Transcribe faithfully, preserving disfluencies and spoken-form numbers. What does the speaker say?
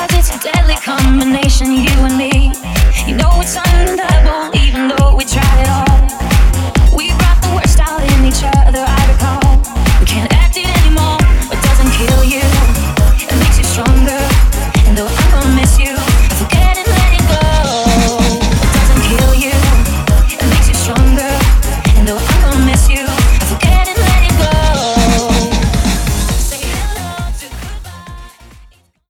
Cause it's a deadly combination, you and me. You know it's undeniable.